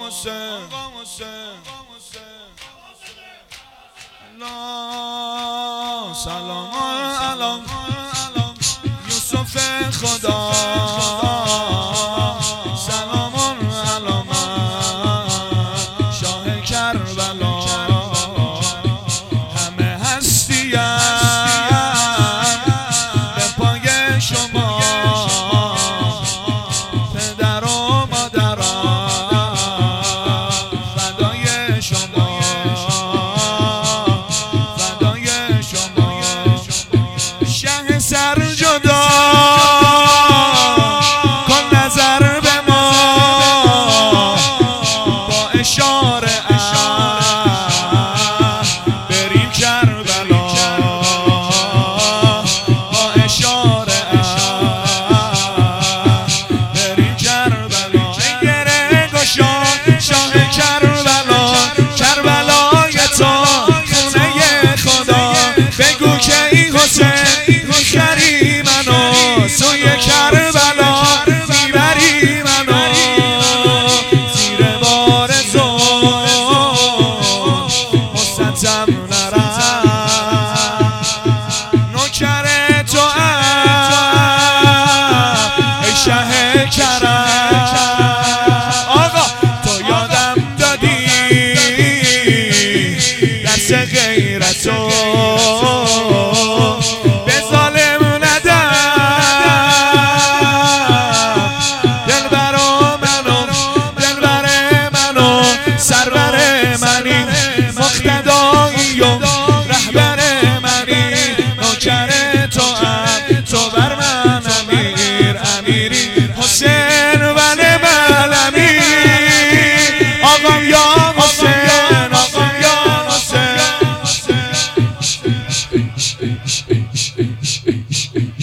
سلام علام یوسف خدا، سلام علام شاه کربلا، همه هستیم به پای شما پدر و مادران، فدای شما شه سر جدا کن نظر به ما با اشاره بریم کربلا، با اشاره بریم کربلا. گره گشا شاه کربلا، کربلای تو خونه خدا، بگو که ای حسین میخری منو سوی کربلا، میبری منو زیر بار زور مستم نرم، نوکر تو ای شه کرم. آقا تو یادم دادی درس غیرتو، مقتدایی و رهبر منی، نوکر تو بر من امیر، امیری حسین ولی من امیر، آقام یا حسین، آقام یا حسین.